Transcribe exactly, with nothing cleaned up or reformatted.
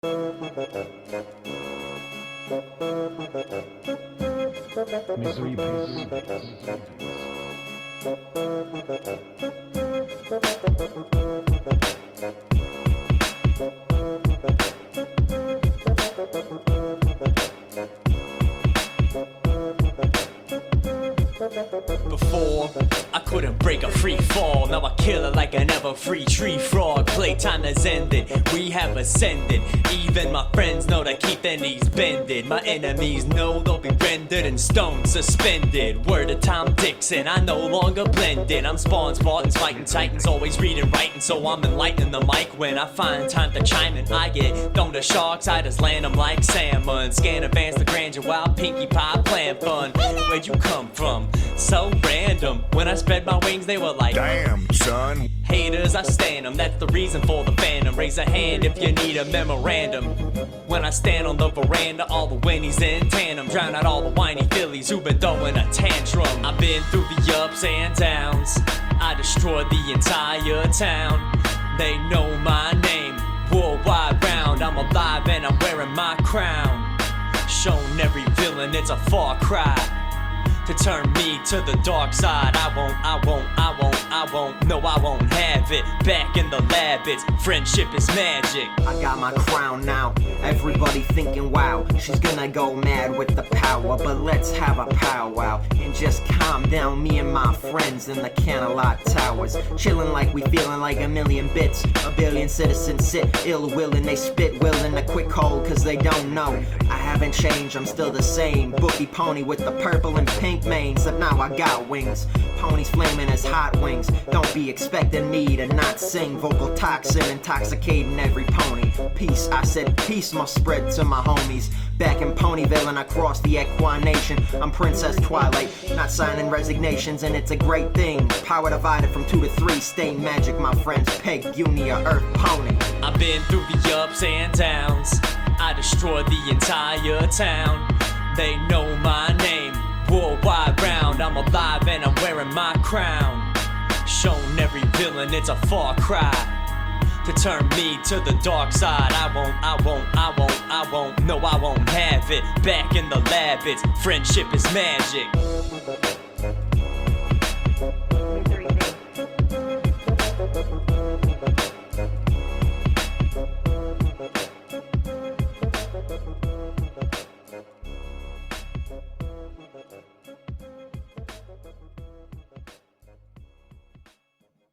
Misery Base. Before, I couldn't break a free fall. Now I kill it like an ever free tree frog. Playtime has ended, we have ascended. Even my friends know to keep their knees bended. My enemies know they'll be rendered in stone suspended. Word of Tom Dixon, I no longer blended. I'm spawning Spartans, fighting titans, always reading, writing. So I'm enlightening the mic when I find time to chime in. I get thrown to sharks, I just land them like salmon. Scan advance the grandeur while Pinkie Pie plan fun. Where'd you come from? So random. When I spread my wings, they were like, damn, son. Haters, I stand them. That's the reason for the fandom. Raise a hand if you need a memorandum. When I stand on the veranda, all the winnies in tandem. Drown out all the whiny fillies who've been throwing a tantrum. I've been through the ups and downs. I destroyed the entire town. They know my name, worldwide round. I'm alive and I'm wearing my crown. Shown every villain it's a far cry to turn me to the dark side. I won't, I won't, I won't, I won't, no I won't have it. Back in the lab, it's friendship is magic. I got my crown now, everybody thinking wow, she's gonna go mad with the power. But let's have a powwow and just calm down. Me and my friends in the Canalot Towers, chilling like we feeling like a million bits. A billion citizens sit ill-willing, they spit willing a quick hold cause they don't know. I haven't changed, I'm still the same bookie pony with the purple and pink mane, except now I got wings. Ponies flaming as hot wings. Don't be expecting me to not sing. Vocal toxin intoxicating every pony. Peace, I said peace must spread to my homies. Back in Ponyville and across the Equine Nation, I'm Princess Twilight, not signing resignations, and it's a great thing. Power divided from two to three, stay magic, my friends. Peg, Unia, Earth Pony. I've been through the ups and downs. I destroyed the entire town. They know my name, worldwide round. I'm alive and I'm wearing my crown. Shown every villain it's a far cry to turn me to the dark side. I won't, I won't, I won't, I won't, no I won't have it. Back in the lab, it's friendship is magic.